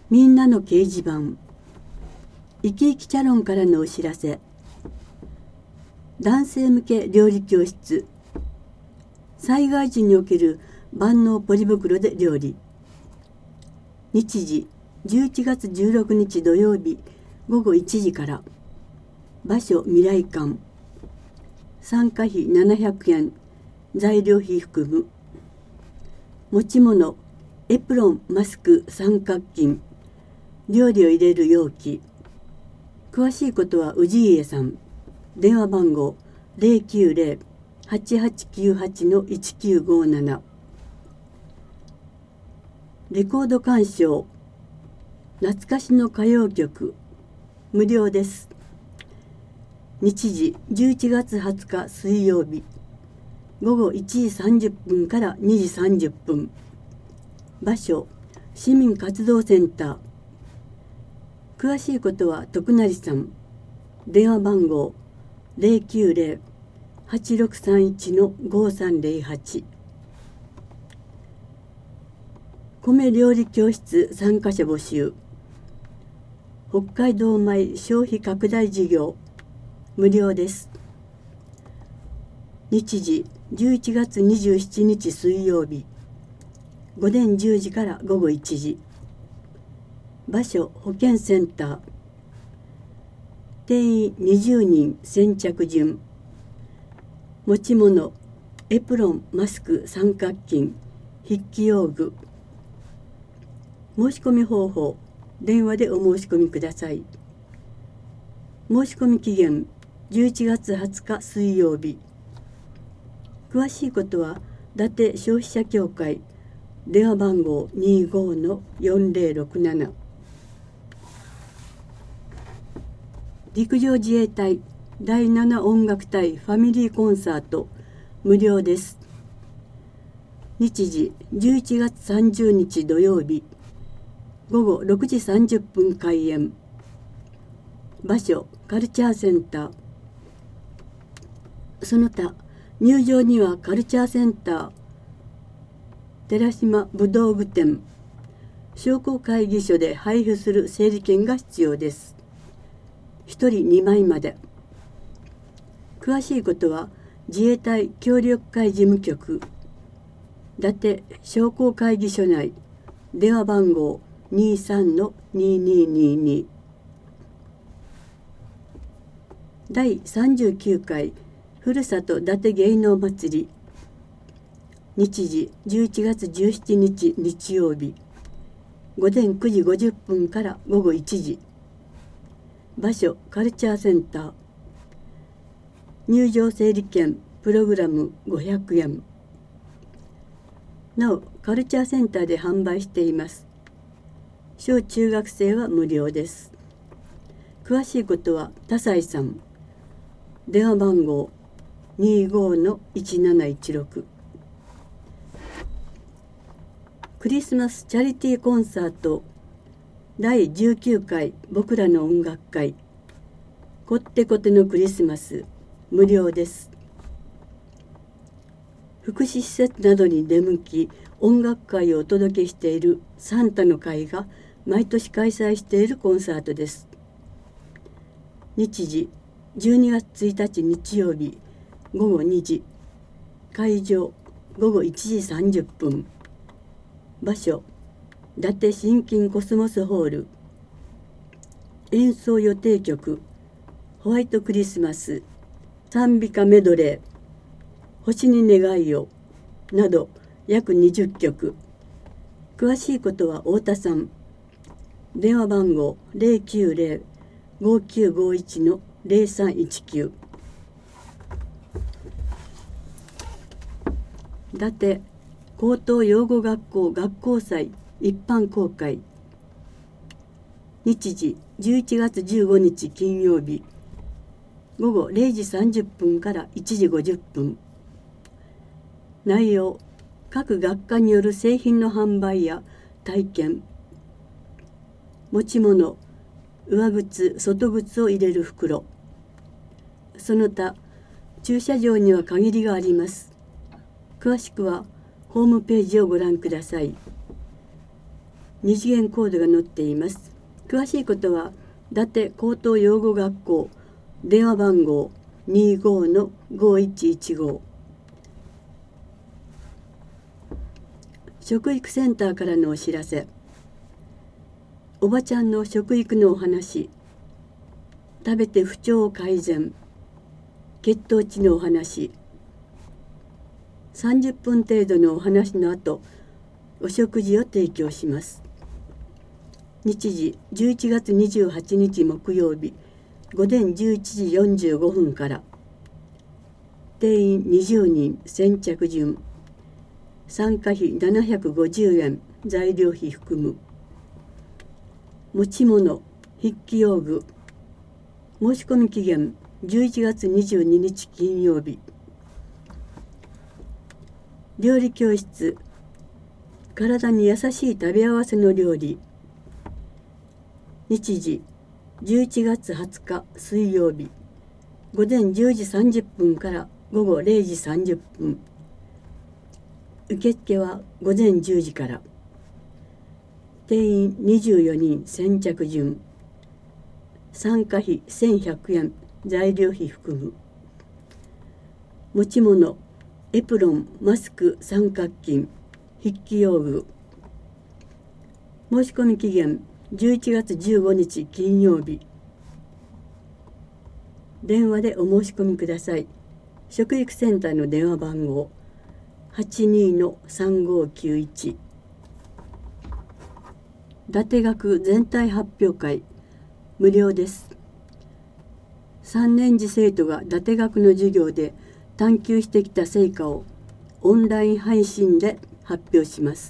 みんなの掲示板。生き生き茶論からのお知らせ。男性向け料理教室。災害時における万能ポリ袋で料理。日時11月16日土曜日午後1時から。場所未来館。参加費700円。材料費含む。持ち物エプロン、マスク、三角巾。料理を入れる容器。詳しいことは氏家さん。電話番号090-8898-1957。レコード鑑賞。懐かしの歌謡曲。無料です。日時11月20日水曜日午後1時30分から2時30分。場所市民活動センター。詳しいことは徳成さん。電話番号090-8631-5308。米料理教室参加者募集。北海道米消費拡大事業。無料です。日時11月27日水曜日午前10時から午後1時。場所保健センター。定員20人先着順。持ち物エプロン、マスク、三角巾、筆記用具。申し込み方法。電話でお申し込みください。申し込み期限11月20日水曜日。詳しいことは伊達消費者協会。電話番号25-4067。陸上自衛隊第7音楽隊ファミリーコンサート。無料です。日時11月30日土曜日午後6時30分開演。場所カルチャーセンター。その他入場にはカルチャーセンター、寺島武道具店、商工会議所で配布する整理券が必要です。1人2枚まで。詳しいことは自衛隊協力会事務局伊達商工会議所内。電話番号23-2222。第39回ふるさと伊達芸能祭り。日時11月17日日曜日午前9時50分から午後1時。場所カルチャーセンター。入場整理券プログラム500円。なおカルチャーセンターで販売しています。小中学生は無料です。詳しいことは田西さん。電話番号25-1716。クリスマスチャリティーコンサート第19回僕らの音楽会。こってこてのクリスマス。無料です。福祉施設などに出向き音楽会をお届けしているサンタの会が毎年開催しているコンサートです。日時12月1日日曜日午後2時。会場午後1時30分。場所伊達新金コスモスホール。演奏予定曲ホワイトクリスマス、賛美歌メドレー、星に願いをなど約20曲。詳しいことは太田さん。電話番号090-5951-0319。伊達高等養護学校学校祭一般公開。日時11月15日金曜日午後0時30分から1時50分。内容各学科による製品の販売や体験。持ち物上靴外靴を入れる袋。その他駐車場には限りがあります。詳しくはホームページをご覧ください。 二次元コードが載っています。詳しいことは伊達高等養護学校電話番号 25-5115 食育センターからのお知らせ。おばちゃんの食育のお話、食べて不調改善、血糖値のお話、30分程度のお話の後、お食事を提供します。日時11月28日木曜日午前11時45分から。定員20人、先着順。参加費750円、材料費含む。持ち物、筆記用具。申し込み期限11月22日金曜日。料理教室、体に優しい食べ合わせの料理。日時11月20日水曜日午前10時30分から午後0時30分。受付は午前10時から。定員24人、先着順。参加費1100円、材料費含む。持ち物、エプロン、マスク、三角巾、筆記用具。申し込み期限11月15日金曜日。電話でお申し込みください。食育センターの電話番号 82-3591。伊達学全体発表会、無料です。3年次生徒が伊達学の授業で探求してきた成果をオンライン配信で発表します。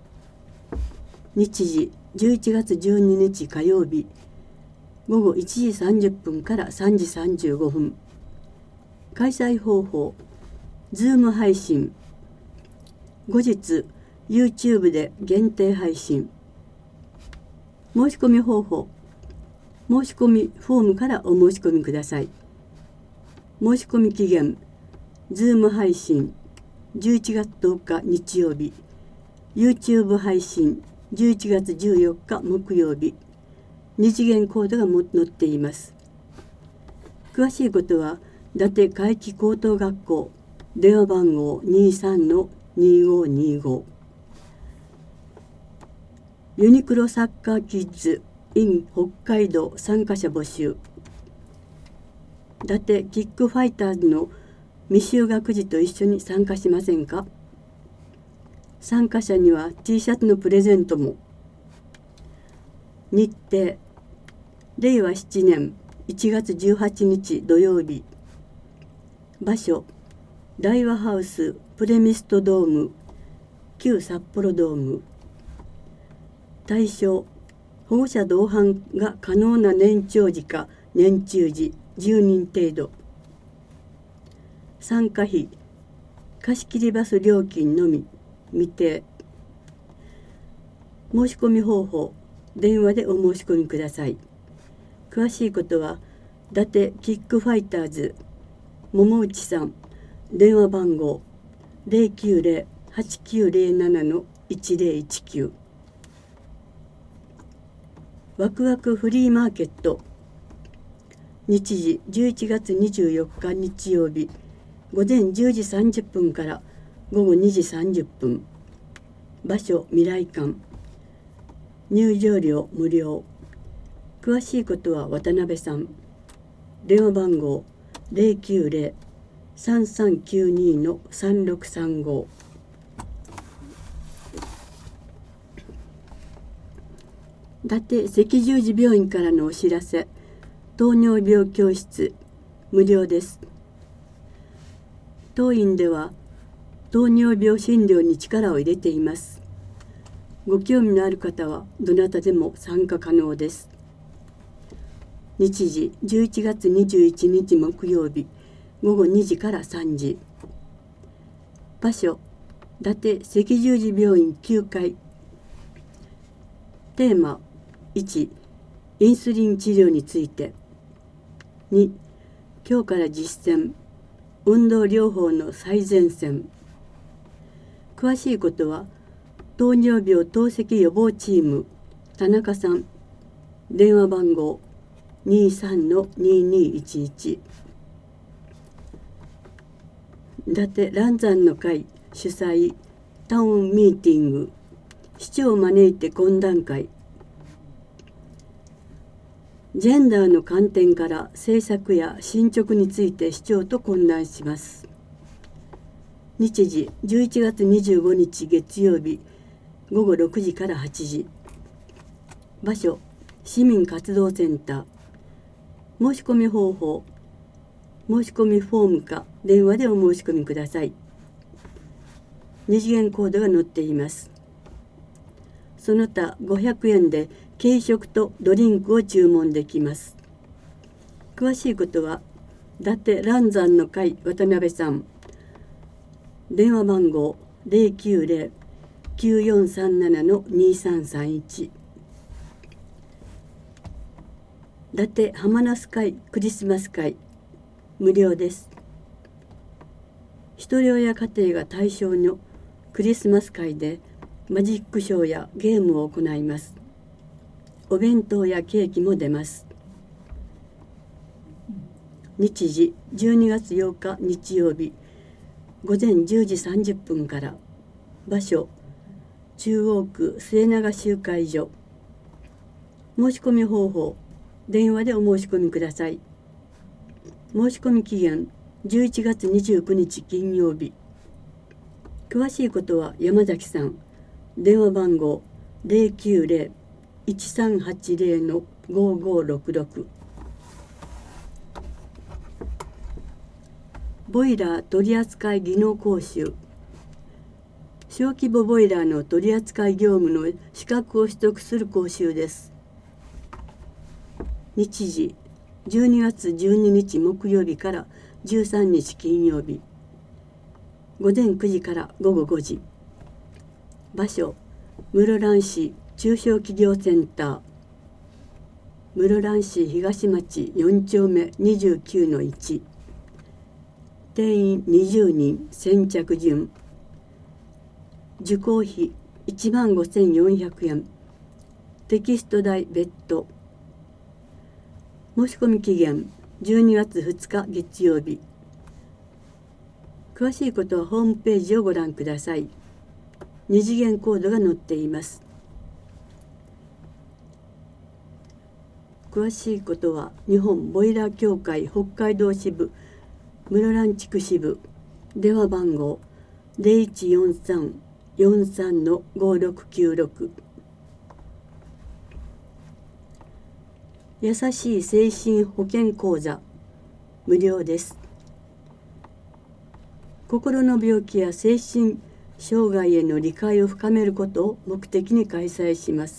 日時11月12日火曜日午後1時30分から3時35分。開催方法、Zoom 配信。後日 YouTube で限定配信。申し込み方法、申し込みフォームからお申し込みください。申し込み期限、Zoom 配信11月10日日曜日、YouTube 配信11月14日木曜日。二次元コードが載っています。詳しいことは伊達海輝高等学校電話番号 23-2525。ユニクロサッカーキッズ in 北海道参加者募集。伊達キックファイターズの未就学児と一緒に参加しませんか。参加者には T シャツのプレゼントも。日程、令和7年1月18日土曜日。場所、大和ハウスプレミストドーム旧札幌ドーム。対象、保護者同伴が可能な年長児か年中児10人程度。参加費、貸切バス料金のみ未定。申し込み方法、電話でお申し込みください。詳しいことは伊達キックファイターズ桃内さん電話番号 090-8907-1019。ワクワクフリーマーケット。日時11月24日日曜日午前10時30分から午後2時30分。場所、未来館。入場料無料。詳しいことは渡辺さん。電話番号 090-3392-3635。伊達赤十字病院からのお知らせ。糖尿病教室無料です。当院では糖尿病診療に力を入れています。ご興味のある方はどなたでも参加可能です。日時11月21日木曜日午後2時から3時。場所、伊達赤十字病院9階。テーマ、1、インスリン治療について。2、今日から実践、運動療法の最前線。詳しいことは糖尿病透析予防チーム田中さん、電話番号 23-2211。 伊達嵐山の会主催タウンミーティング、市長を招いて懇談会。ジェンダーの観点から政策や進捗について市長と懇談します。日時11月25日月曜日午後6時から8時。場所市民活動センター。申し込み方法、申し込みフォームか電話でお申し込みください。二次元コードが載っています。その他500円で軽食とドリンクを注文できます。詳しいことは伊達嵐山の会渡辺さん、電話番号 090-9437-2331。 伊達浜那須会クリスマス会無料です。ひとり親家庭が対象のクリスマス会でマジックショーやゲームを行います。お弁当やケーキも出ます。日時12月8日日曜日午前10時30分から。場所中央区末永集会所。申し込み方法、電話でお申し込みください。申し込み期限11月29日金曜日。詳しいことは山崎さん、電話番号 090-1380-5566。ボイラー取扱技能講習。小規模ボイラーの取扱業務の資格を取得する講習です。日時12月12日木曜日から13日金曜日午前9時から午後5時。場所室蘭市中小企業センター。室蘭市東町4丁目 29-1。定員20人、先着順。受講費15,400円。テキスト代別途。申し込み期限12月2日月曜日。詳しいことはホームページをご覧ください。二次元コードが載っています。詳しいことは日本ボイラー協会北海道支部室蘭地区支部、電話番号 0143-43-5696。 優しい精神保健講座無料です。心の病気や精神障害への理解を深めることを目的に開催します。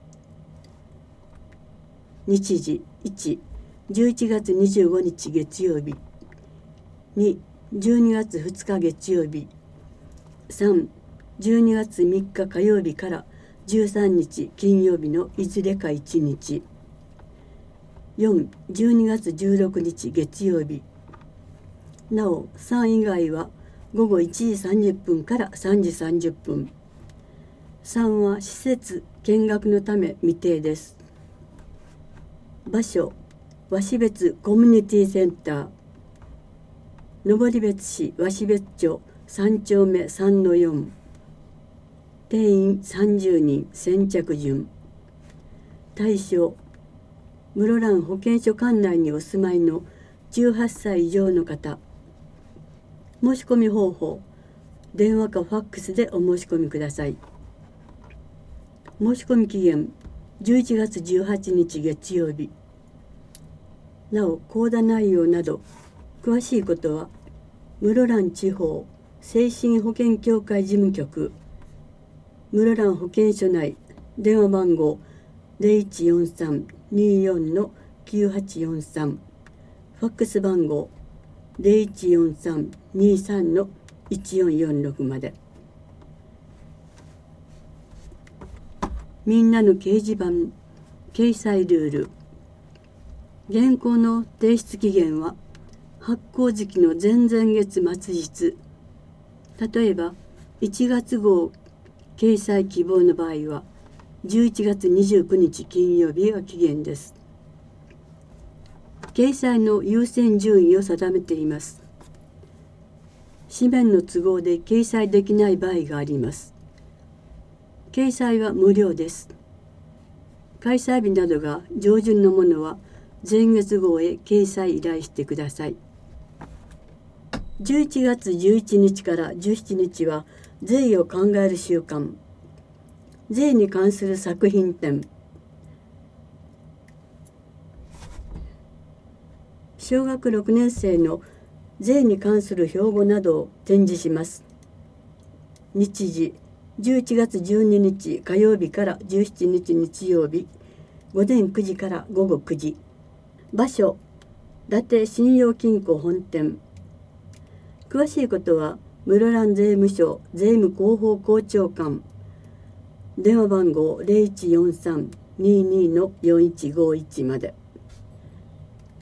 日時1、11月25日月曜日。2、12月2日月曜日。3、12月3日火曜日から13日金曜日のいずれか1日。4、12月16日月曜日。なお、3以外は午後1時30分から3時30分。3は施設見学のため未定です。場所、鷲別コミュニティセンター。登別市鷲別町3丁目 3-4。定員30人、先着順。対象、室蘭保健所管内にお住まいの18歳以上の方。申し込み方法、電話かファックスでお申し込みください。申し込み期限11月18日月曜日。なお、講座内容など詳しいことは室蘭地方精神保健協会事務局室蘭保健所内、電話番号 0143-24-9843、ファックス番号 0143-23-1446 まで。みんなの掲示板掲載ルール。原稿の提出期限は発行時期の前々月末日。例えば1月号掲載希望の場合は11月29日金曜日が期限です。掲載の優先順位を定めています。紙面の都合で掲載できない場合があります。掲載は無料です。開催日などが上旬のものは前月号へ掲載依頼してください。11月11日から17日は税を考える週間、税に関する作品展、小学6年生の税に関する標語などを展示します。日時11月12日火曜日から17日日曜日、午前9時から午後9時。場所、伊達信用金庫本店。詳しいことは室蘭税務署税務広報校長官、電話番号0143-22-4151まで。